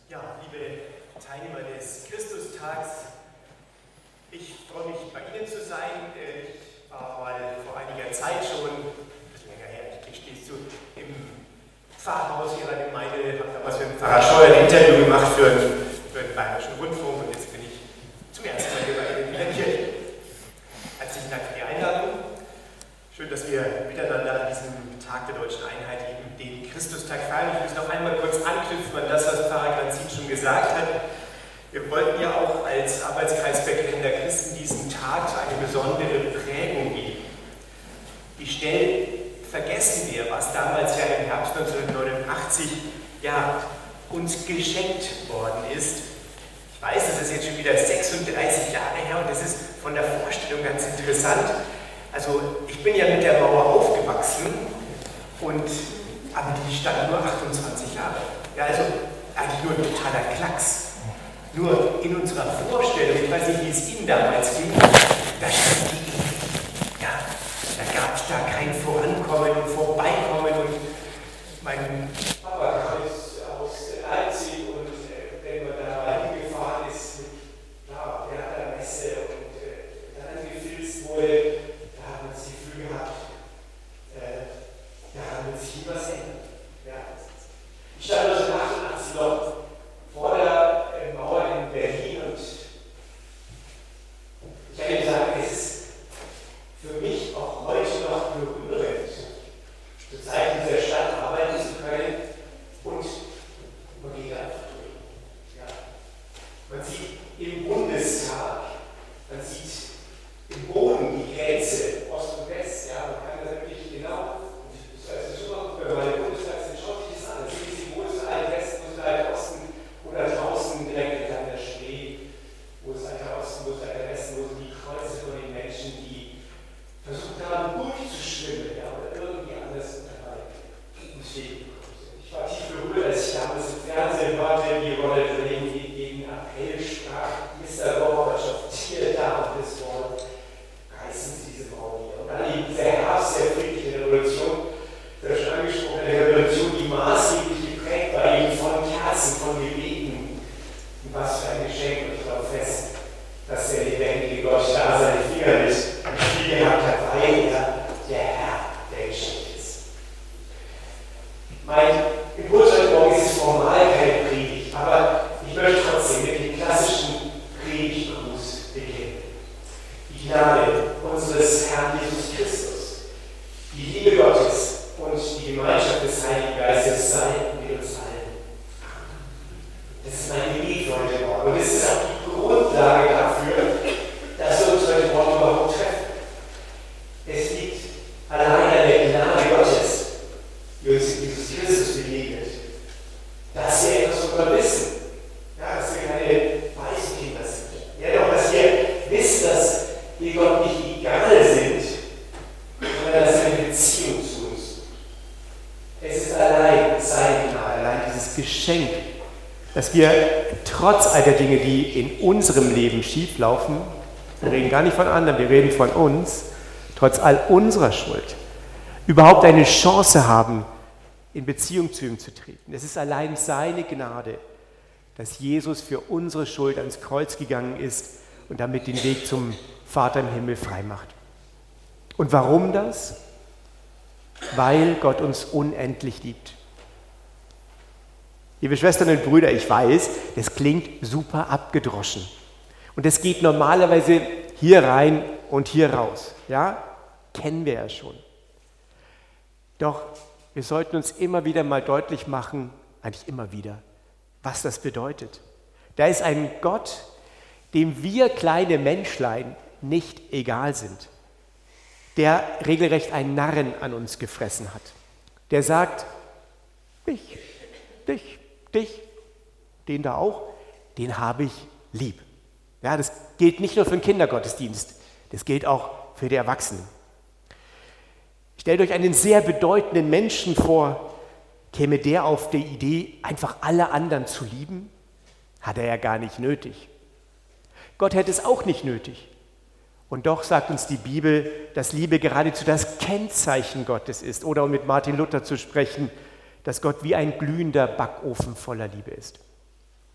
Ja, liebe Teilnehmer des Christustags, ich freue mich, bei Ihnen zu sein. Ich war mal vor einiger Zeit schon, ein bisschen länger her, ich stehst du, im Pfarrhaus Ihrer Gemeinde, habe damals mit dem Pfarrer Scheuer ein Interview gemacht für den Bayerischen Rundfunk und jetzt bin ich zum ersten Mal hier bei Ihnen in der Kirche. Herzlichen Dank für die Einladung. Schön, dass wir miteinander an diesem Tag der deutschen Einheit eben den Christustag feiern. Ich muss noch einmal kurz anknüpfen an das, was Pfarrer Glanzin schon gesagt hat. Wir wollten ja auch als Arbeitskreis Bekennender Christen diesem Tag so eine besondere Prägung geben. Wie schnell vergessen wir, was damals ja im Herbst 1989 ja, uns geschenkt worden ist. Ich weiß, das ist jetzt schon wieder 36 Jahre her und das ist von der Vorstellung ganz interessant. Also ich bin ja mit der Mauer aufgewachsen, aber die stand nur 28 Jahre. Ja, also eigentlich nur ein totaler Klacks. Nur in unserer Vorstellung, ich weiß nicht, wie es Ihnen damals ging, da stand die Ewigkeit. Ja, da gab es da kein Vorankommen und Vorbeikommen und mein Papa kam jetzt aus Leipzig und wenn man da hingefahren ist, ja, der hat eine Messe und dann gefilzt wurde, da hat man das Gefühl gehabt, da wird sich nie was ändern. Ja. Ich stand 1988 noch vor der Mauer in Berlin und ich kann Ihnen sagen, es ist für mich auch heute noch berührend, zur Zeit dieser Stadt arbeiten zu können und man geht einfach durch. Ja. Man sieht im Bundestag, man sieht im Boden die Grenze Ost und West, ja, man kann das wirklich genau, das ist schon wenn man im Bundestag sind, schaut sich das an, sehen Sie, wo ist der alte Westen, wo ist der alte Osten, oder draußen direkt an der Spree, wo ist der alte Osten, wo ist der alte Westen, wo sind die Kreuze von den Menschen, die versucht haben, durchzuschwimmen, ja, oder irgendwie anders dabei ins Leben gekommen sind. Ich war tief berührt, als ich damals im Fernsehen hörte, wie Ronald Reagan gegen Appell sprach, Mr. Gorbatschow, hier da und das Wort, reißen Sie diese Mauer hier. Und dann eben der Herbst der friedlichen Revolution, der schon angesprochene Revolution, die maßgeblich geprägt war, eben von Kerzen, von Gebeten. Und was für ein Geschenk, und ich glaube fest, dass der lebendige Gott da seine Finger mit im Spiel gehabt hat, weil er der Herr der Geschenke ist. Mein Impuls heute Morgen ist formal keine Predigt, aber ich möchte trotzdem mit dem klassischen Predigtgruß beginnen. Die Gnade unseres Herrn Jesus Christus, die Liebe Gottes und die Gemeinschaft des Heiligen Geistes sei mit uns allen. Das ist mein Gebet für heute Morgen. Und es ist auch die Grundlage dafür, dass wir uns heute Morgen überhaupt treffen. Es liegt allein an der Gnade Gottes, die uns in Jesus Christus begegnet, dass wir etwas von Gott wissen. Ja, dass wir keine weißen Kinder sind. Ja, doch, dass wir wissen, dass wir Gott nicht egal sind, sondern dass er eine Beziehung zu uns sucht. Es ist allein seine Gnade, allein dieses Geschenk, dass wir trotz all der Dinge, die in unserem Leben schieflaufen, wir reden gar nicht von anderen, wir reden von uns, trotz all unserer Schuld, überhaupt eine Chance haben, in Beziehung zu ihm zu treten. Es ist allein seine Gnade, dass Jesus für unsere Schuld ans Kreuz gegangen ist und damit den Weg zum Vater im Himmel freimacht. Und warum das? Weil Gott uns unendlich liebt. Liebe Schwestern und Brüder, ich weiß, das klingt super abgedroschen. Und das geht normalerweise hier rein und hier raus. Ja, kennen wir ja schon. Doch wir sollten uns immer wieder mal deutlich machen, eigentlich immer wieder, was das bedeutet. Da ist ein Gott, dem wir kleine Menschlein nicht egal sind, der regelrecht einen Narren an uns gefressen hat. Der sagt, dich, den da auch, den habe ich lieb. Ja, das gilt nicht nur für den Kindergottesdienst, das gilt auch für die Erwachsenen. Stellt euch einen sehr bedeutenden Menschen vor, käme der auf die Idee, einfach alle anderen zu lieben? Hat er ja gar nicht nötig. Gott hätte es auch nicht nötig. Und doch sagt uns die Bibel, dass Liebe geradezu das Kennzeichen Gottes ist. Oder um mit Martin Luther zu sprechen, dass Gott wie ein glühender Backofen voller Liebe ist.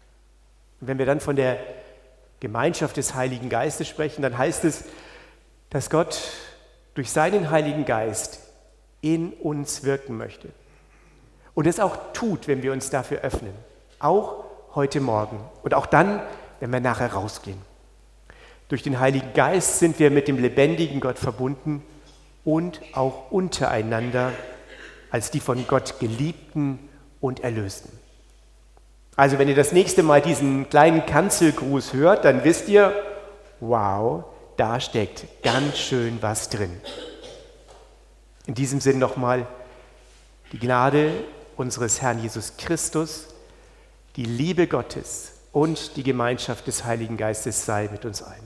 Und wenn wir dann von der Gemeinschaft des Heiligen Geistes sprechen, dann heißt es, dass Gott durch seinen Heiligen Geist in uns wirken möchte. Und es auch tut, wenn wir uns dafür öffnen. Auch heute Morgen und auch dann, wenn wir nachher rausgehen. Durch den Heiligen Geist sind wir mit dem lebendigen Gott verbunden und auch untereinander als die von Gott Geliebten und Erlösten. Also wenn ihr das nächste Mal diesen kleinen Kanzelgruß hört, dann wisst ihr, wow, da steckt ganz schön was drin. In diesem Sinn nochmal die Gnade unseres Herrn Jesus Christus, die Liebe Gottes und die Gemeinschaft des Heiligen Geistes sei mit uns allen.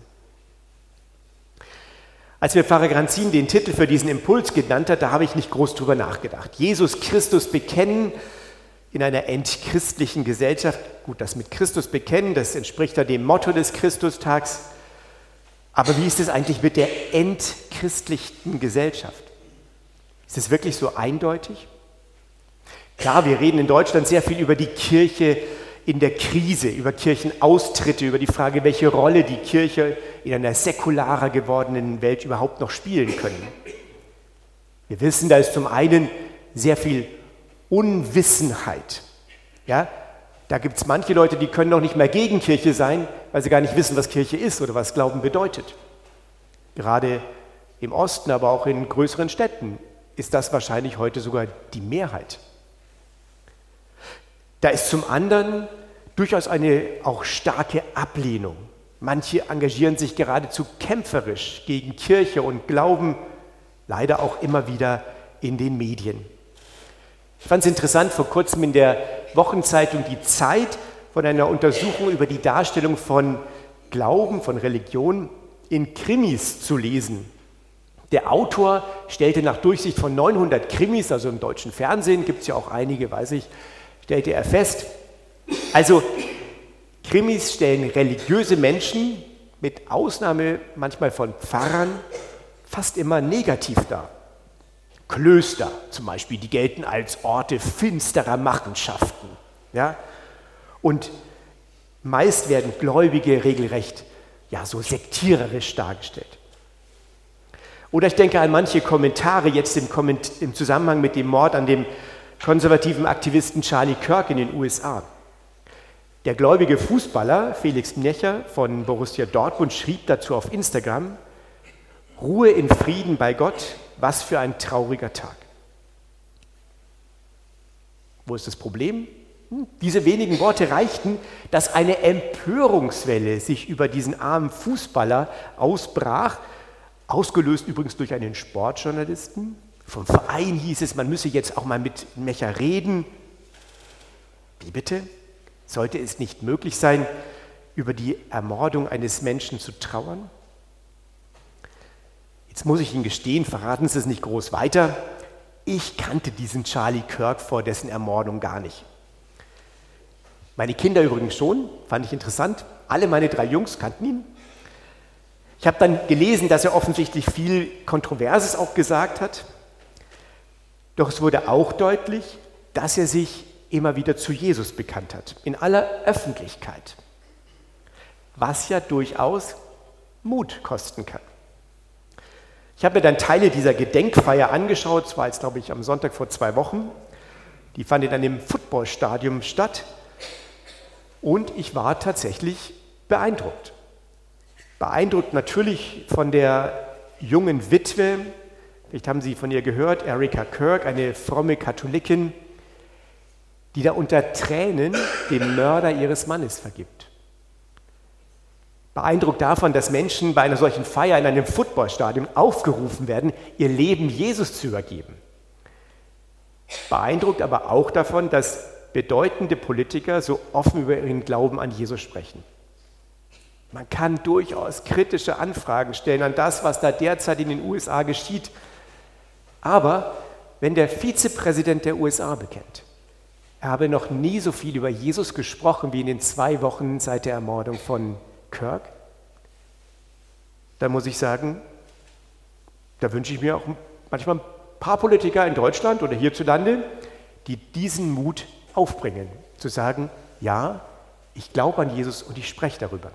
Als mir Pfarrer Granzin den Titel für diesen Impuls genannt hat, da habe ich nicht groß drüber nachgedacht. Jesus Christus bekennen in einer entchristlichen Gesellschaft. Gut, das mit Christus bekennen, das entspricht ja dem Motto des Christustags. Aber wie ist es eigentlich mit der entchristlichten Gesellschaft? Ist es wirklich so eindeutig? Klar, wir reden in Deutschland sehr viel über die Kirche in der Krise, über Kirchenaustritte, über die Frage, welche Rolle die Kirche in einer säkularer gewordenen Welt überhaupt noch spielen können. Wir wissen, da ist zum einen sehr viel Unwissenheit. Ja? Da gibt es manche Leute, die können noch nicht mehr gegen Kirche sein, weil sie gar nicht wissen, was Kirche ist oder was Glauben bedeutet. Gerade im Osten, aber auch in größeren Städten ist das wahrscheinlich heute sogar die Mehrheit. Da ist zum anderen durchaus eine auch starke Ablehnung. Manche engagieren sich geradezu kämpferisch gegen Kirche und Glauben, leider auch immer wieder in den Medien. Ich fand es interessant, vor kurzem in der Wochenzeitung Die Zeit von einer Untersuchung über die Darstellung von Glauben, von Religion in Krimis zu lesen. Der Autor stellte nach Durchsicht von 900 Krimis, also im deutschen Fernsehen gibt es ja auch einige, weiß ich, stellte er fest, also Krimis stellen religiöse Menschen, mit Ausnahme manchmal von Pfarrern, fast immer negativ dar. Klöster zum Beispiel, die gelten als Orte finsterer Machenschaften. Ja? Und meist werden Gläubige regelrecht so sektiererisch dargestellt. Oder ich denke an manche Kommentare jetzt im Zusammenhang mit dem Mord an dem konservativen Aktivisten Charlie Kirk in den USA. Der gläubige Fußballer Felix Necher von Borussia Dortmund schrieb dazu auf Instagram: Ruhe in Frieden bei Gott, was für ein trauriger Tag. Wo ist das Problem? Diese wenigen Worte reichten, dass eine Empörungswelle sich über diesen armen Fußballer ausbrach, ausgelöst übrigens durch einen Sportjournalisten. Vom Verein hieß es, man müsse jetzt auch mal mit Necher reden. Wie bitte? Sollte es nicht möglich sein, über die Ermordung eines Menschen zu trauern? Jetzt muss ich Ihnen gestehen, verraten Sie es nicht groß weiter. Ich kannte diesen Charlie Kirk vor dessen Ermordung gar nicht. Meine Kinder übrigens schon, fand ich interessant. Alle meine 3 Jungs kannten ihn. Ich habe dann gelesen, dass er offensichtlich viel Kontroverses auch gesagt hat. Doch es wurde auch deutlich, dass er sich immer wieder zu Jesus bekannt hat, in aller Öffentlichkeit, was ja durchaus Mut kosten kann. Ich habe mir dann Teile dieser Gedenkfeier angeschaut, es war jetzt, glaube ich, am Sonntag vor 2 Wochen. Die fand in einem Footballstadion statt und ich war tatsächlich beeindruckt. Beeindruckt natürlich von der jungen Witwe, vielleicht haben Sie von ihr gehört, Erika Kirk, eine fromme Katholikin, die da unter Tränen dem Mörder ihres Mannes vergibt. Beeindruckt davon, dass Menschen bei einer solchen Feier in einem Footballstadion aufgerufen werden, ihr Leben Jesus zu übergeben. Beeindruckt aber auch davon, dass bedeutende Politiker so offen über ihren Glauben an Jesus sprechen. Man kann durchaus kritische Anfragen stellen an das, was da derzeit in den USA geschieht. Aber wenn der Vizepräsident der USA bekennt, er habe noch nie so viel über Jesus gesprochen wie in den 2 Wochen seit der Ermordung von Kirk, dann muss ich sagen, da wünsche ich mir auch manchmal ein paar Politiker in Deutschland oder hierzulande, die diesen Mut aufbringen, zu sagen, ja, Ich glaube an Jesus und ich spreche darüber.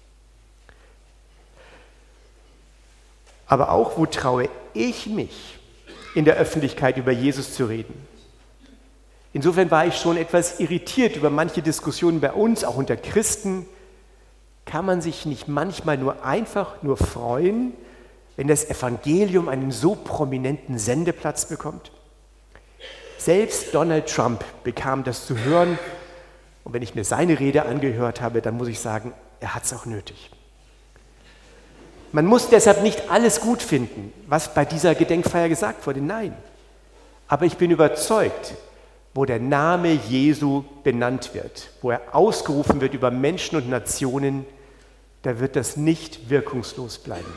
Aber auch, wo traue ich mich, in der Öffentlichkeit über Jesus zu reden? Insofern war ich schon etwas irritiert über manche Diskussionen bei uns, auch unter Christen. Kann man sich nicht manchmal einfach nur freuen, wenn das Evangelium einen so prominenten Sendeplatz bekommt? Selbst Donald Trump bekam das zu hören. Und wenn ich mir seine Rede angehört habe, dann muss ich sagen, er hat es auch nötig. Man muss deshalb nicht alles gut finden, was bei dieser Gedenkfeier gesagt wurde. Nein. Aber ich bin überzeugt, wo der Name Jesu benannt wird, wo er ausgerufen wird über Menschen und Nationen, da wird das nicht wirkungslos bleiben.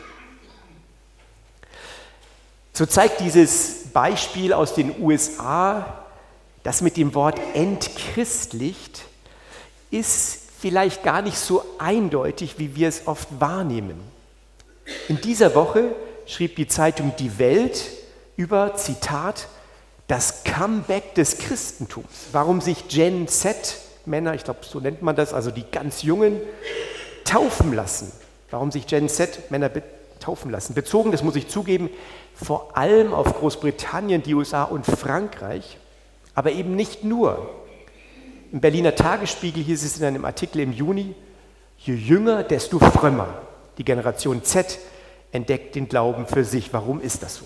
So zeigt dieses Beispiel aus den USA, das mit dem Wort entchristlicht, ist vielleicht gar nicht so eindeutig, wie wir es oft wahrnehmen. In dieser Woche schrieb die Zeitung Die Welt über, Zitat, das Comeback des Christentums. Warum sich Gen Z, Männer, ich glaube, so nennt man das, also die ganz Jungen, taufen lassen. Warum sich Gen Z Männer taufen lassen. Bezogen, das muss ich zugeben, vor allem auf Großbritannien, die USA und Frankreich, aber eben nicht nur. Im Berliner Tagesspiegel hieß es in einem Artikel im Juni, je jünger, desto frömmer. Die Generation Z entdeckt den Glauben für sich. Warum ist das so?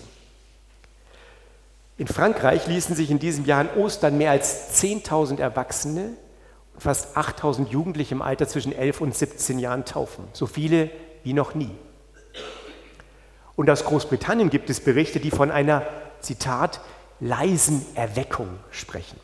In Frankreich ließen sich in diesem Jahr an Ostern mehr als 10.000 Erwachsene und fast 8.000 Jugendliche im Alter zwischen 11 und 17 Jahren taufen. So viele wie noch nie. Und aus Großbritannien gibt es Berichte, die von einer, Zitat, leisen Erweckung sprechen.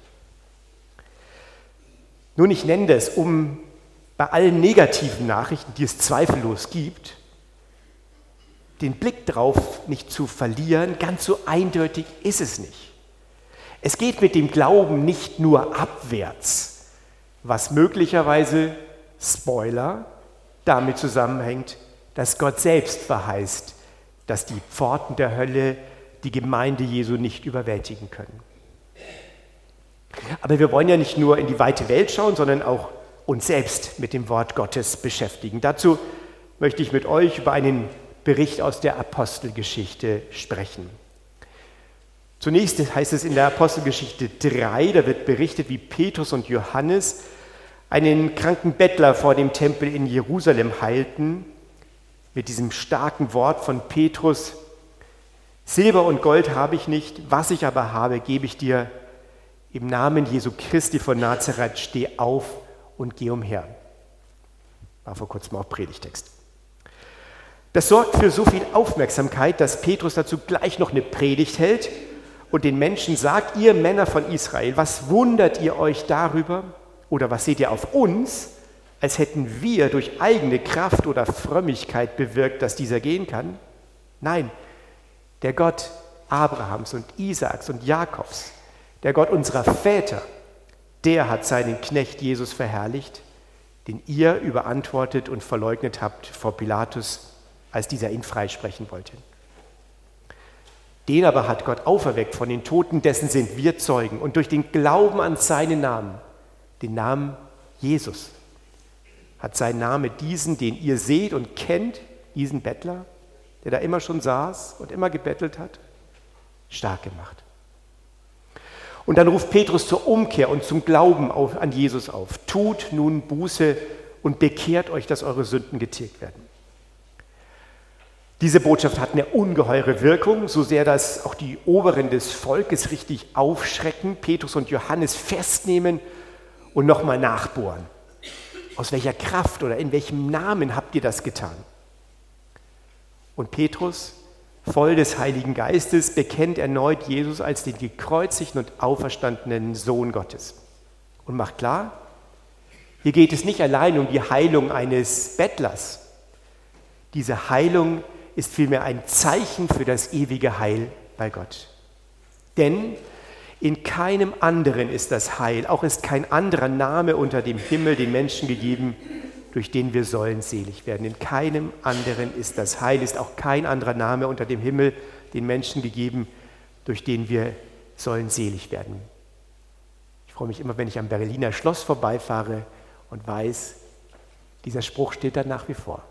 Nun, ich nenne das, um bei allen negativen Nachrichten, die es zweifellos gibt, den Blick drauf nicht zu verlieren. Ganz so eindeutig ist es nicht. Es geht mit dem Glauben nicht nur abwärts, was möglicherweise, Spoiler, damit zusammenhängt, dass Gott selbst verheißt, dass die Pforten der Hölle die Gemeinde Jesu nicht überwältigen können. Aber wir wollen ja nicht nur in die weite Welt schauen, sondern auch uns selbst mit dem Wort Gottes beschäftigen. Dazu möchte ich mit euch über einen Bericht aus der Apostelgeschichte sprechen. Zunächst heißt es in der Apostelgeschichte 3, da wird berichtet, wie Petrus und Johannes einen kranken Bettler vor dem Tempel in Jerusalem heilten, mit diesem starken Wort von Petrus: Silber und Gold habe ich nicht, was ich aber habe, gebe ich dir. Im Namen Jesu Christi von Nazareth, steh auf und geh umher. War vor kurzem auch Predigtext. Das sorgt für so viel Aufmerksamkeit, dass Petrus dazu gleich noch eine Predigt hält und den Menschen sagt: Ihr Männer von Israel, was wundert ihr euch darüber? Oder was seht ihr auf uns, als hätten wir durch eigene Kraft oder Frömmigkeit bewirkt, dass dieser gehen kann? Nein, der Gott Abrahams und Isaaks und Jakobs, der Gott unserer Väter, der hat seinen Knecht Jesus verherrlicht, den ihr überantwortet und verleugnet habt vor Pilatus, als dieser ihn freisprechen wollte. Den aber hat Gott auferweckt von den Toten, dessen sind wir Zeugen. Und durch den Glauben an seinen Namen, den Namen Jesus, hat sein Name diesen, den ihr seht und kennt, diesen Bettler, der da immer schon saß und immer gebettelt hat, stark gemacht. Und dann ruft Petrus zur Umkehr und zum Glauben an Jesus auf. Tut nun Buße und bekehrt euch, dass eure Sünden getilgt werden. Diese Botschaft hat eine ungeheure Wirkung, so sehr, dass auch die Oberen des Volkes richtig aufschrecken, Petrus und Johannes festnehmen und nochmal nachbohren. Aus welcher Kraft oder in welchem Namen habt ihr das getan? Und Petrus, voll des Heiligen Geistes, bekennt erneut Jesus als den gekreuzigten und auferstandenen Sohn Gottes. Und macht klar, hier geht es nicht allein um die Heilung eines Bettlers. Diese Heilung ist vielmehr ein Zeichen für das ewige Heil bei Gott. Denn in keinem anderen ist das Heil, auch ist kein anderer Name unter dem Himmel den Menschen gegeben, durch den wir sollen selig werden. In keinem anderen ist das Heil, ist auch kein anderer Name unter dem Himmel den Menschen gegeben, durch den wir sollen selig werden. Ich freue mich immer, wenn ich am Berliner Schloss vorbeifahre und weiß, dieser Spruch steht da nach wie vor.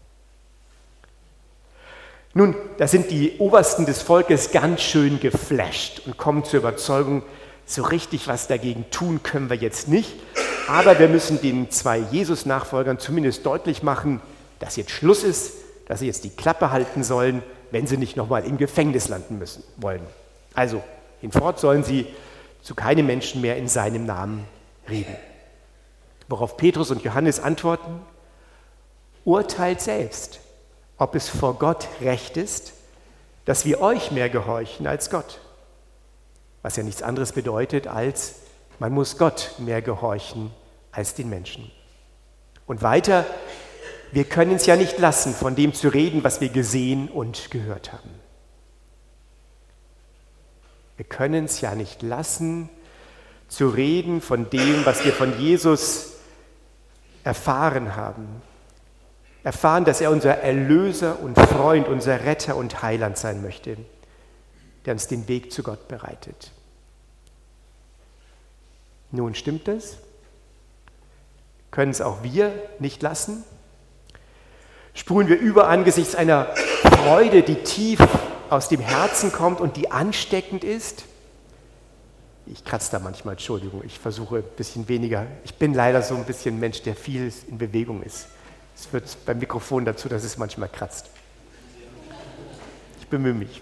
Nun, da sind die Obersten des Volkes ganz schön geflasht und kommen zur Überzeugung, so richtig was dagegen tun können wir jetzt nicht, aber wir müssen den 2 Jesus-Nachfolgern zumindest deutlich machen, dass jetzt Schluss ist, dass sie jetzt die Klappe halten sollen, wenn sie nicht nochmal im Gefängnis landen wollen. Also, hinfort sollen sie zu keinem Menschen mehr in seinem Namen reden. Worauf Petrus und Johannes antworten: Urteilt selbst, ob es vor Gott recht ist, dass wir euch mehr gehorchen als Gott. Was ja nichts anderes bedeutet, als man muss Gott mehr gehorchen als den Menschen. Und weiter: Wir können es ja nicht lassen, von dem zu reden, was wir gesehen und gehört haben. Wir können es ja nicht lassen, zu reden von dem, was wir von Jesus erfahren haben. Erfahren, dass er unser Erlöser und Freund, unser Retter und Heiland sein möchte, der uns den Weg zu Gott bereitet. Nun, stimmt das? Können es auch wir nicht lassen? Sprudeln wir über angesichts einer Freude, die tief aus dem Herzen kommt und die ansteckend ist? Ich kratze da manchmal, Entschuldigung, ich versuche ein bisschen weniger. Ich bin leider so ein bisschen ein Mensch, der viel in Bewegung ist. Es wird beim Mikrofon dazu, dass es manchmal kratzt. Ich bemühe mich.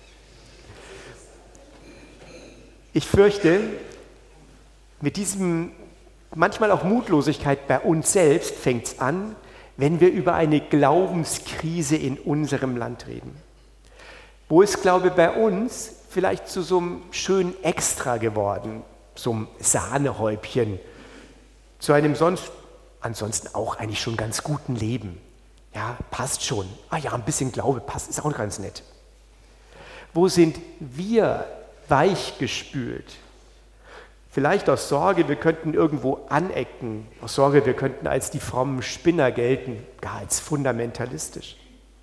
Ich fürchte, mit diesem manchmal auch Mutlosigkeit bei uns selbst fängt es an, wenn wir über eine Glaubenskrise in unserem Land reden. Wo ist Glaube bei uns vielleicht zu so einem schönen Extra geworden, so einem Sahnehäubchen, zu einem ansonsten auch eigentlich schon ganz guten Leben. Ja, passt schon. Ah ja, ein bisschen Glaube passt, ist auch ganz nett. Wo sind wir weichgespült? Vielleicht aus Sorge, wir könnten irgendwo anecken, aus Sorge, wir könnten als die frommen Spinner gelten, gar als fundamentalistisch.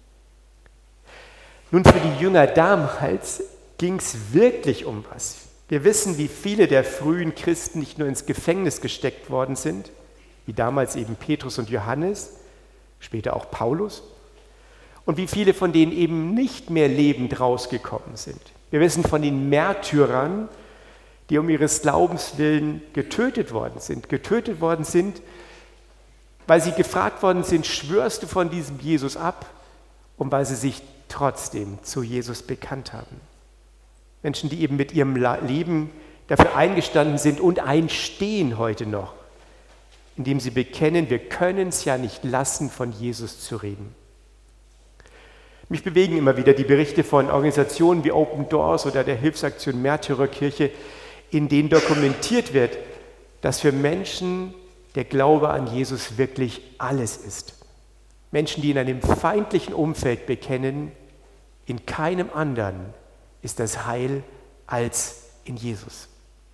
Nun, für die Jünger damals ging es wirklich um was. Wir wissen, wie viele der frühen Christen nicht nur ins Gefängnis gesteckt worden sind, wie damals eben Petrus und Johannes, später auch Paulus, und wie viele von denen eben nicht mehr lebend rausgekommen sind. Wir wissen von den Märtyrern, die um ihres Glaubens willen getötet worden sind, weil sie gefragt worden sind, schwörst du von diesem Jesus ab? Und weil sie sich trotzdem zu Jesus bekannt haben. Menschen, die eben mit ihrem Leben dafür eingestanden sind und einstehen heute noch, indem sie bekennen, wir können es ja nicht lassen, von Jesus zu reden. Mich bewegen immer wieder die Berichte von Organisationen wie Open Doors oder der Hilfsaktion Märtyrerkirche, in denen dokumentiert wird, dass für Menschen der Glaube an Jesus wirklich alles ist. Menschen, die in einem feindlichen Umfeld bekennen, in keinem anderen ist das Heil als in Jesus.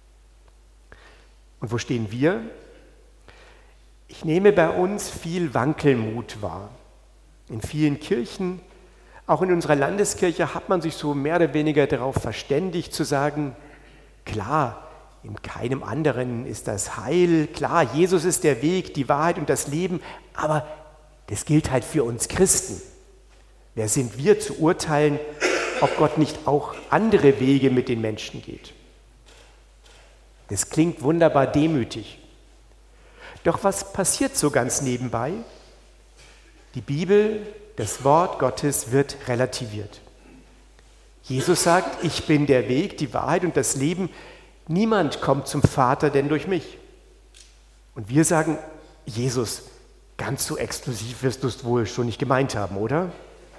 Und wo stehen wir? Ich nehme bei uns viel Wankelmut wahr. In vielen Kirchen, auch in unserer Landeskirche, hat man sich so mehr oder weniger darauf verständigt zu sagen, klar, in keinem anderen ist das Heil, klar, Jesus ist der Weg, die Wahrheit und das Leben, aber das gilt halt für uns Christen. Wer sind wir zu urteilen, ob Gott nicht auch andere Wege mit den Menschen geht? Das klingt wunderbar demütig. Doch was passiert so ganz nebenbei? Die Bibel, das Wort Gottes wird relativiert. Jesus sagt, ich bin der Weg, die Wahrheit und das Leben. Niemand kommt zum Vater denn durch mich. Und wir sagen, Jesus, ganz so exklusiv wirst du es wohl schon nicht gemeint haben, oder?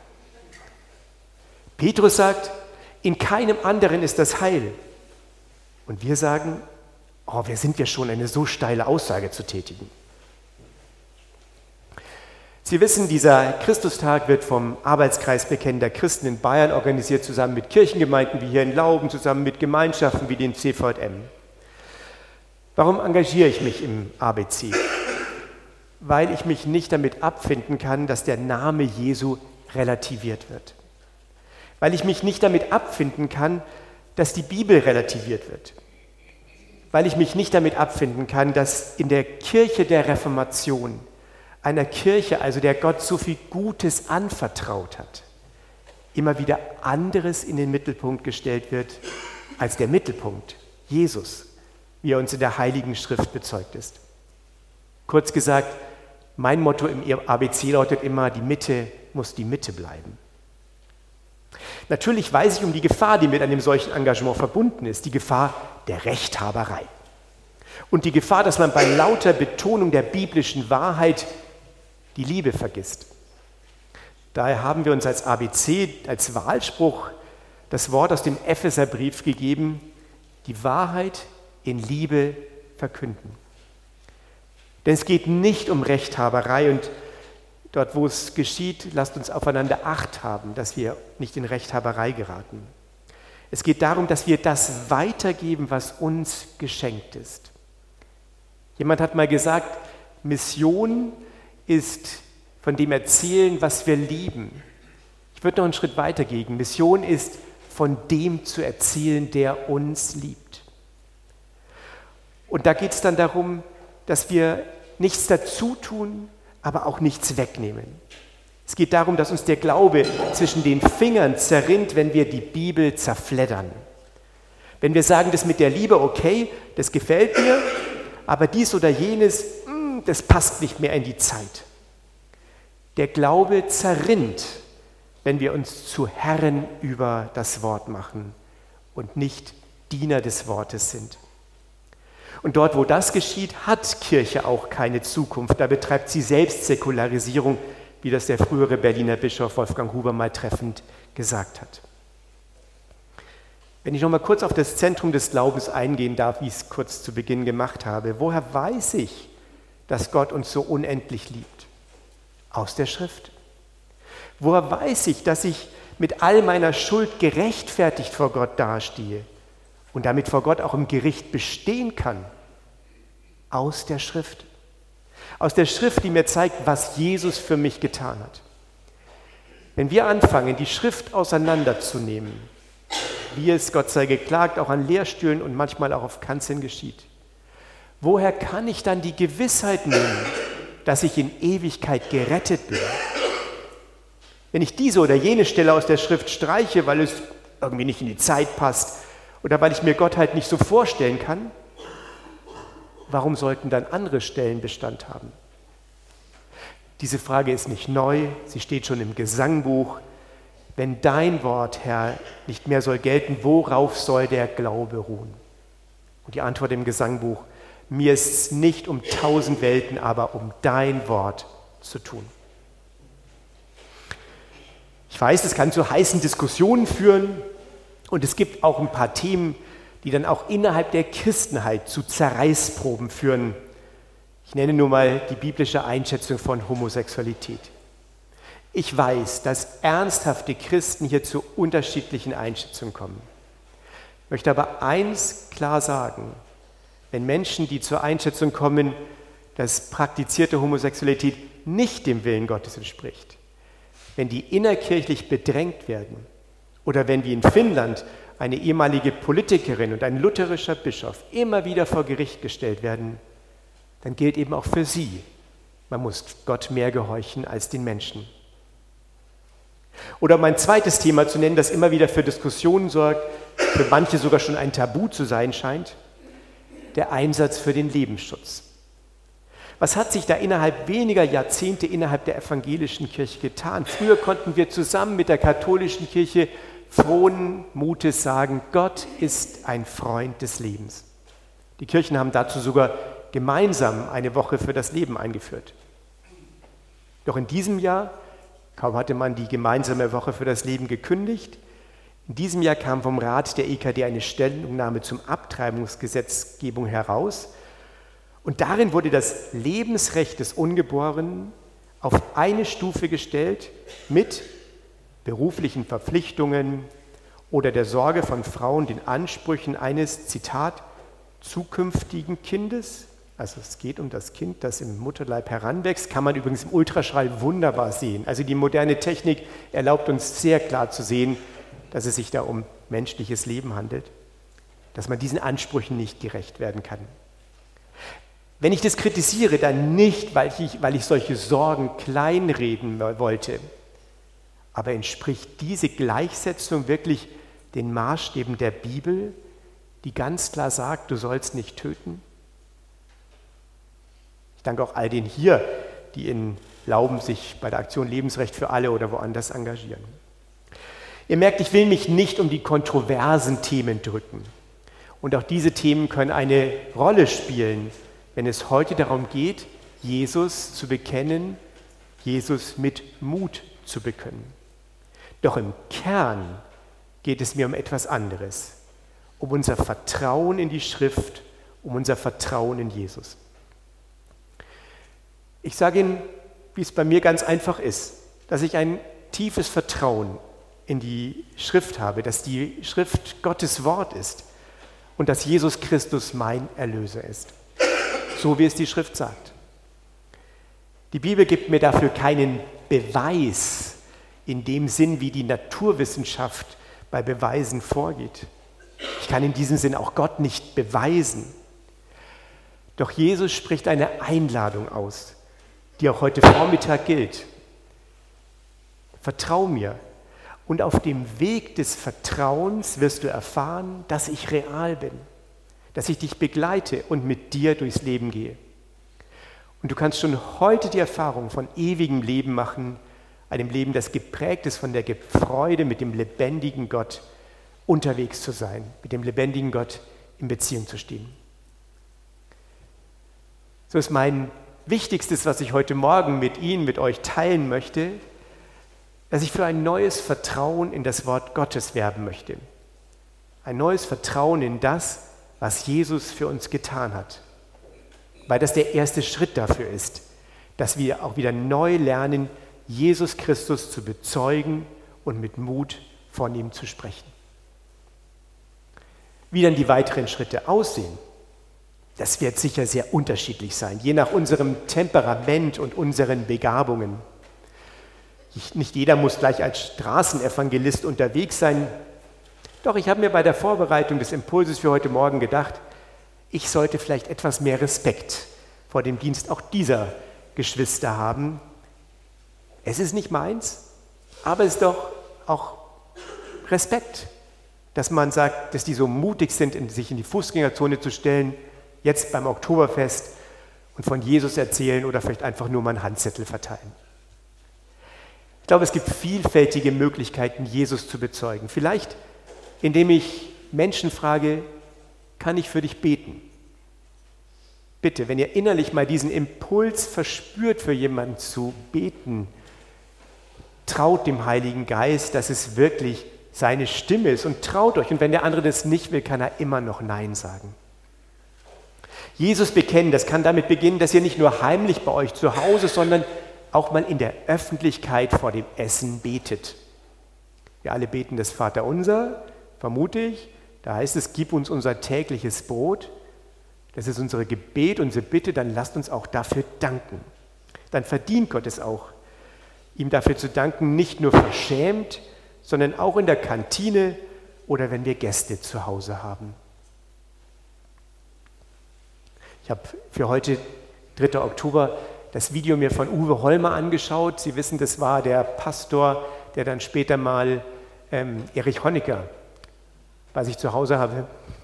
Petrus sagt, in keinem anderen ist das Heil. Und wir sagen, oh, wer sind wir schon, eine so steile Aussage zu tätigen? Sie wissen, dieser Christustag wird vom Arbeitskreis Bekennender Christen in Bayern organisiert, zusammen mit Kirchengemeinden wie hier in Lauben, zusammen mit Gemeinschaften wie den CVM. Warum engagiere ich mich im ABC? Weil ich mich nicht damit abfinden kann, dass der Name Jesu relativiert wird. Weil ich mich nicht damit abfinden kann, dass die Bibel relativiert wird. weil ich mich nicht damit abfinden kann, dass in der Kirche der Reformation, einer Kirche, also der Gott so viel Gutes anvertraut hat, immer wieder anderes in den Mittelpunkt gestellt wird als der Mittelpunkt, Jesus, wie er uns in der Heiligen Schrift bezeugt ist. Kurz gesagt, mein Motto im ABC lautet immer, die Mitte muss die Mitte bleiben. Natürlich weiß ich um die Gefahr, die mit einem solchen Engagement verbunden ist, die Gefahr der Rechthaberei. Und die Gefahr, dass man bei lauter Betonung der biblischen Wahrheit die Liebe vergisst. Daher haben wir uns als ABC, als Wahlspruch das Wort aus dem Epheserbrief gegeben, die Wahrheit in Liebe verkünden. Denn es geht nicht um Rechthaberei und dort, wo es geschieht, lasst uns aufeinander Acht haben, dass wir nicht in Rechthaberei geraten. Es geht darum, dass wir das weitergeben, was uns geschenkt ist. Jemand hat mal gesagt, Mission ist von dem Erzählen, was wir lieben. Ich würde noch einen Schritt weitergehen. Mission ist, von dem zu erzählen, der uns liebt. Und da geht es dann darum, dass wir nichts dazu tun, aber auch nichts wegnehmen. Es geht darum, dass uns der Glaube zwischen den Fingern zerrinnt, wenn wir die Bibel zerfleddern. Wenn wir sagen, das mit der Liebe, okay, das gefällt mir, aber dies oder jenes, das passt nicht mehr in die Zeit. Der Glaube zerrinnt, wenn wir uns zu Herren über das Wort machen und nicht Diener des Wortes sind. Und dort, wo das geschieht, hat Kirche auch keine Zukunft. Da betreibt sie selbst Säkularisierung, wie das der frühere Berliner Bischof Wolfgang Huber mal treffend gesagt hat. Wenn ich noch mal kurz auf das Zentrum des Glaubens eingehen darf, wie ich es kurz zu Beginn gemacht habe. Woher weiß ich, dass Gott uns so unendlich liebt? Aus der Schrift. Woher weiß ich, dass ich mit all meiner Schuld gerechtfertigt vor Gott dastehe und damit vor Gott auch im Gericht bestehen kann? Aus der Schrift. Aus der Schrift, die mir zeigt, was Jesus für mich getan hat. Wenn wir anfangen, die Schrift auseinanderzunehmen, wie es, Gott sei geklagt, auch an Lehrstühlen und manchmal auch auf Kanzeln geschieht, woher kann ich dann die Gewissheit nehmen, dass ich in Ewigkeit gerettet bin? Wenn ich diese oder jene Stelle aus der Schrift streiche, weil es irgendwie nicht in die Zeit passt oder weil ich mir Gott halt nicht so vorstellen kann, warum sollten dann andere Stellen Bestand haben? Diese Frage ist nicht neu, sie steht schon im Gesangbuch. Wenn dein Wort, Herr, nicht mehr soll gelten, worauf soll der Glaube ruhen? Und die Antwort im Gesangbuch, mir ist es nicht um 1000 Welten, aber um dein Wort zu tun. Ich weiß, das kann zu heißen Diskussionen führen und es gibt auch ein paar Themen, die dann auch innerhalb der Christenheit zu Zerreißproben führen. Ich nenne nur mal die biblische Einschätzung von Homosexualität. Ich weiß, dass ernsthafte Christen hier zu unterschiedlichen Einschätzungen kommen. Ich möchte aber eins klar sagen: Wenn Menschen, die zur Einschätzung kommen, dass praktizierte Homosexualität nicht dem Willen Gottes entspricht, wenn die innerkirchlich bedrängt werden oder wenn wie in Finnland eine ehemalige Politikerin und ein lutherischer Bischof immer wieder vor Gericht gestellt werden, dann gilt eben auch für sie, man muss Gott mehr gehorchen als den Menschen. Oder um ein zweites Thema zu nennen, das immer wieder für Diskussionen sorgt, für manche sogar schon ein Tabu zu sein scheint: der Einsatz für den Lebensschutz. Was hat sich da innerhalb weniger Jahrzehnte innerhalb der evangelischen Kirche getan? Früher konnten wir zusammen mit der katholischen Kirche frohen Mutes sagen, Gott ist ein Freund des Lebens. Die Kirchen haben dazu sogar gemeinsam eine Woche für das Leben eingeführt. Doch in diesem Jahr, kaum hatte man die gemeinsame Woche für das Leben gekündigt, in diesem Jahr kam vom Rat der EKD eine Stellungnahme zum Abtreibungsgesetzgebung heraus und darin wurde das Lebensrecht des Ungeborenen auf eine Stufe gestellt mit beruflichen Verpflichtungen oder der Sorge von Frauen, den Ansprüchen eines, Zitat, zukünftigen Kindes. Also es geht um das Kind, das im Mutterleib heranwächst, kann man übrigens im Ultraschall wunderbar sehen. Also die moderne Technik erlaubt uns sehr klar zu sehen, dass es sich da um menschliches Leben handelt. dass man diesen Ansprüchen nicht gerecht werden kann. Wenn ich das kritisiere, dann nicht, weil ich solche Sorgen kleinreden wollte, aber entspricht diese Gleichsetzung wirklich den Maßstäben der Bibel, die ganz klar sagt, du sollst nicht töten? Ich danke auch all denen hier, die in Glauben sich bei der Aktion Lebensrecht für alle oder woanders engagieren. Ihr merkt, ich will mich nicht um die kontroversen Themen drücken. Und auch diese Themen können eine Rolle spielen, wenn es heute darum geht, Jesus zu bekennen, Jesus mit Mut zu bekennen. Doch im Kern geht es mir um etwas anderes, um unser Vertrauen in die Schrift, um unser Vertrauen in Jesus. Ich sage Ihnen, wie es bei mir ganz einfach ist, dass ich ein tiefes Vertrauen in die Schrift habe, dass die Schrift Gottes Wort ist und dass Jesus Christus mein Erlöser ist, so wie es die Schrift sagt. Die Bibel gibt mir dafür keinen Beweis in dem Sinn, wie die Naturwissenschaft bei Beweisen vorgeht. Ich kann in diesem Sinn auch Gott nicht beweisen. Doch Jesus spricht eine Einladung aus, die auch heute Vormittag gilt. Vertrau mir. Und auf dem Weg des Vertrauens wirst du erfahren, dass ich real bin, dass ich dich begleite und mit dir durchs Leben gehe. Und du kannst schon heute die Erfahrung von ewigem Leben machen, einem Leben, das geprägt ist von der Freude, mit dem lebendigen Gott unterwegs zu sein, mit dem lebendigen Gott in Beziehung zu stehen. So ist mein Wichtigstes, was ich heute Morgen mit Ihnen, mit euch teilen möchte, dass ich für ein neues Vertrauen in das Wort Gottes werben möchte. Ein neues Vertrauen in das, was Jesus für uns getan hat. Weil das der erste Schritt dafür ist, dass wir auch wieder neu lernen, Jesus Christus zu bezeugen und mit Mut von ihm zu sprechen. Wie dann die weiteren Schritte aussehen, das wird sicher sehr unterschiedlich sein, je nach unserem Temperament und unseren Begabungen. Nicht jeder muss gleich als Straßenevangelist unterwegs sein. Doch ich habe mir bei der Vorbereitung des Impulses für heute Morgen gedacht, ich sollte vielleicht etwas mehr Respekt vor dem Dienst auch dieser Geschwister haben. Es ist nicht meins, aber es ist doch auch Respekt, dass man sagt, dass die so mutig sind, sich in die Fußgängerzone zu stellen, jetzt beim Oktoberfest und von Jesus erzählen oder vielleicht einfach nur mal einen Handzettel verteilen. Ich glaube, es gibt vielfältige Möglichkeiten, Jesus zu bezeugen. Vielleicht, indem ich Menschen frage, kann ich für dich beten? Bitte, wenn ihr innerlich mal diesen Impuls verspürt, für jemanden zu beten, traut dem Heiligen Geist, dass es wirklich seine Stimme ist und traut euch. Und wenn der andere das nicht will, kann er immer noch Nein sagen. Jesus bekennen, das kann damit beginnen, dass ihr nicht nur heimlich bei euch zu Hause, sondern auch mal in der Öffentlichkeit vor dem Essen betet. Wir alle beten das Vaterunser, vermute ich. Da heißt es, gib uns unser tägliches Brot. Das ist unsere Gebet, unsere Bitte, dann lasst uns auch dafür danken. Dann verdient Gott es auch, ihm dafür zu danken, nicht nur verschämt, sondern auch in der Kantine oder wenn wir Gäste zu Hause haben. Ich habe für heute, 3. Oktober, das Video mir von Uwe Holmer angeschaut. Sie wissen, das war der Pastor, der dann später mal Erich Honecker bei sich zu Hause hatte.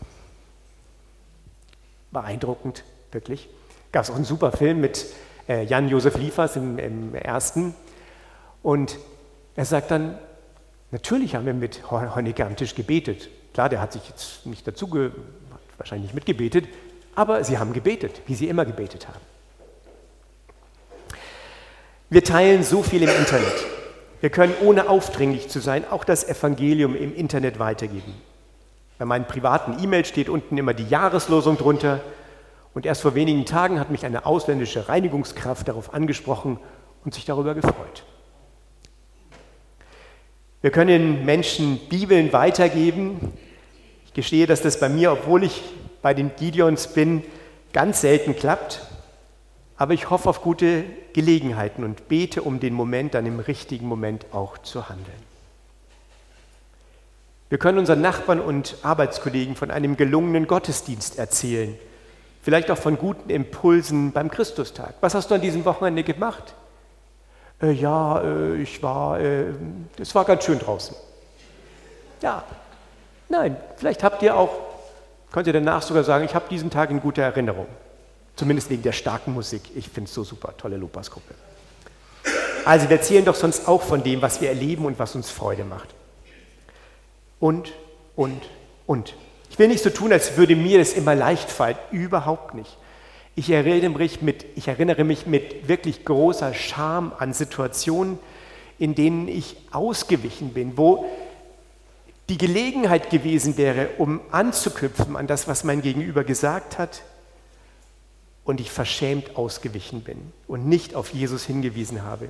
Beeindruckend, wirklich. Gab es auch einen super Film mit Jan-Josef Liefers im ersten. Und er sagt dann, natürlich haben wir mit Honecker am Tisch gebetet. Klar, der hat sich jetzt nicht dazu, wahrscheinlich nicht mitgebetet, aber sie haben gebetet, wie sie immer gebetet haben. Wir teilen so viel im Internet. Wir können, ohne aufdringlich zu sein, auch das Evangelium im Internet weitergeben. Bei meinen privaten E-Mails steht unten immer die Jahreslosung drunter. Und erst vor wenigen Tagen hat mich eine ausländische Reinigungskraft darauf angesprochen und sich darüber gefreut. Wir können Menschen Bibeln weitergeben. Ich gestehe, dass das bei mir, obwohl ich bei den Gideons bin, ganz selten klappt. Aber ich hoffe auf gute Gelegenheiten und bete um den Moment, dann im richtigen Moment auch zu handeln. Wir können unseren Nachbarn und Arbeitskollegen von einem gelungenen Gottesdienst erzählen. Vielleicht auch von guten Impulsen beim Christustag. Was hast du an diesem Wochenende gemacht? Es war ganz schön draußen. Ja, nein, vielleicht könnt ihr danach sogar sagen, ich habe diesen Tag in guter Erinnerung. Zumindest wegen der starken Musik. Ich finde es so super, tolle Lobpreisgruppe. Also wir erzählen doch sonst auch von dem, was wir erleben und was uns Freude macht. Und. Ich will nicht so tun, als würde mir das immer leicht fallen. Überhaupt nicht. Ich erinnere mich mit wirklich großer Scham an Situationen, in denen ich ausgewichen bin, wo die Gelegenheit gewesen wäre, um anzuknüpfen an das, was mein Gegenüber gesagt hat, und ich verschämt ausgewichen bin und nicht auf Jesus hingewiesen habe.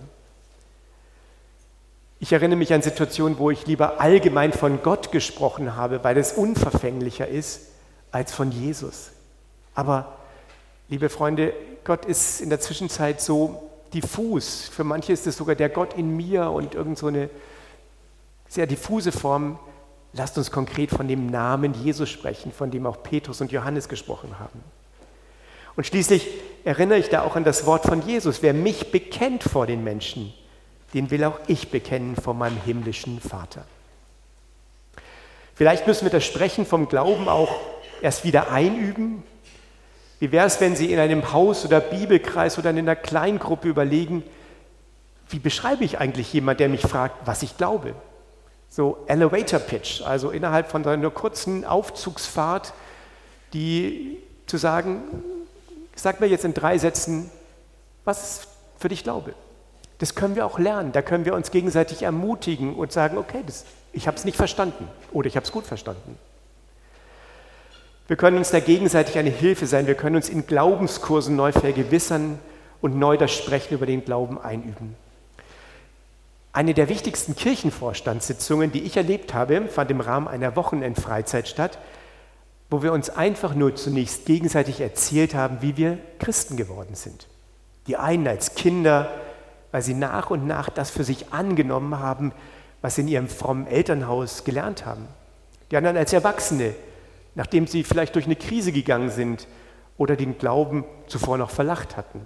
Ich erinnere mich an Situationen, wo ich lieber allgemein von Gott gesprochen habe, weil es unverfänglicher ist als von Jesus. Aber, liebe Freunde, Gott ist in der Zwischenzeit so diffus. Für manche ist es sogar der Gott in mir und irgend so eine sehr diffuse Form. Lasst uns konkret von dem Namen Jesus sprechen, von dem auch Petrus und Johannes gesprochen haben. Und schließlich erinnere ich da auch an das Wort von Jesus. Wer mich bekennt vor den Menschen, den will auch ich bekennen vor meinem himmlischen Vater. Vielleicht müssen wir das Sprechen vom Glauben auch erst wieder einüben. Wie wäre es, wenn Sie in einem Haus- oder Bibelkreis oder in einer Kleingruppe überlegen, wie beschreibe ich eigentlich jemanden, der mich fragt, was ich glaube? So Elevator Pitch, also innerhalb von einer kurzen Aufzugsfahrt, die zu sagen, sag mir jetzt in 3 Sätzen, was für dich Glaube. Das können wir auch lernen, da können wir uns gegenseitig ermutigen und sagen, okay, ich habe es nicht verstanden oder ich habe es gut verstanden. Wir können uns da gegenseitig eine Hilfe sein, wir können uns in Glaubenskursen neu vergewissern und neu das Sprechen über den Glauben einüben. Eine der wichtigsten Kirchenvorstandssitzungen, die ich erlebt habe, fand im Rahmen einer Wochenendfreizeit statt, wo wir uns einfach nur zunächst gegenseitig erzählt haben, wie wir Christen geworden sind. Die einen als Kinder, weil sie nach und nach das für sich angenommen haben, was sie in ihrem frommen Elternhaus gelernt haben. Die anderen als Erwachsene, nachdem sie vielleicht durch eine Krise gegangen sind oder den Glauben zuvor noch verlacht hatten.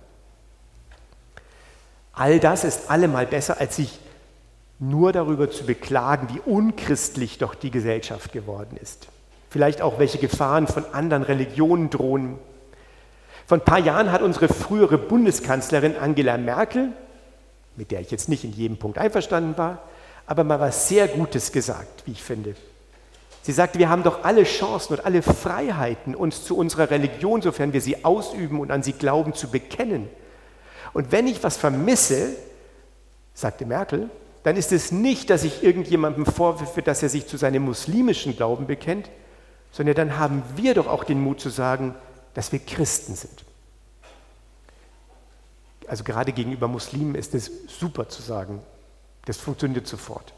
All das ist allemal besser, als sich nur darüber zu beklagen, wie unchristlich doch die Gesellschaft geworden ist. Vielleicht auch, welche Gefahren von anderen Religionen drohen. Vor ein paar Jahren hat unsere frühere Bundeskanzlerin Angela Merkel, mit der ich jetzt nicht in jedem Punkt einverstanden war, aber mal was sehr Gutes gesagt, wie ich finde. Sie sagte, wir haben doch alle Chancen und alle Freiheiten, uns zu unserer Religion, sofern wir sie ausüben und an sie glauben, zu bekennen. Und wenn ich was vermisse, sagte Merkel, dann ist es nicht, dass ich irgendjemandem vorwürfe, dass er sich zu seinem muslimischen Glauben bekennt, sondern dann haben wir doch auch den Mut zu sagen, dass wir Christen sind. Also gerade gegenüber Muslimen ist es super zu sagen, das funktioniert sofort.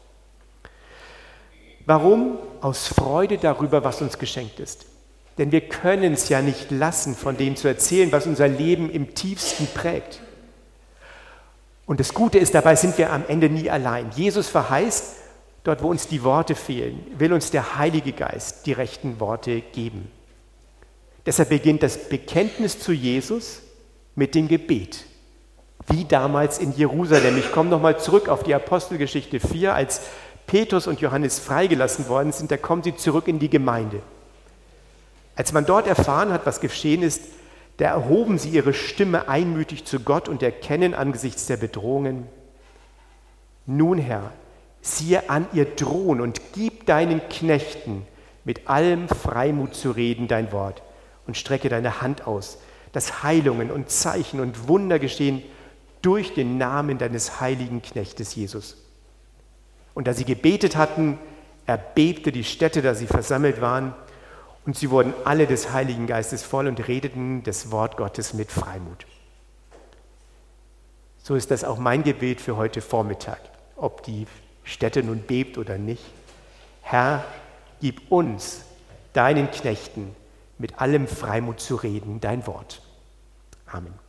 Warum? Aus Freude darüber, was uns geschenkt ist. Denn wir können es ja nicht lassen, von dem zu erzählen, was unser Leben im tiefsten prägt. Und das Gute ist, dabei sind wir am Ende nie allein. Jesus verheißt, dort wo uns die Worte fehlen, will uns der Heilige Geist die rechten Worte geben. Deshalb beginnt das Bekenntnis zu Jesus mit dem Gebet. Wie damals in Jerusalem. Ich komme nochmal zurück auf die Apostelgeschichte 4, als Petrus und Johannes freigelassen worden sind, da kommen sie zurück in die Gemeinde. Als man dort erfahren hat, was geschehen ist, da erhoben sie ihre Stimme einmütig zu Gott und erkennen angesichts der Bedrohungen: Nun, Herr, siehe an ihr Drohen und gib deinen Knechten mit allem Freimut zu reden dein Wort und strecke deine Hand aus, dass Heilungen und Zeichen und Wunder geschehen durch den Namen deines heiligen Knechtes Jesus. Und da sie gebetet hatten, erbebte die Stätte, da sie versammelt waren, und sie wurden alle des Heiligen Geistes voll und redeten das Wort Gottes mit Freimut. So ist das auch mein Gebet für heute Vormittag, ob die Stätte nun bebt oder nicht. Herr, gib uns, deinen Knechten, mit allem Freimut zu reden, dein Wort. Amen.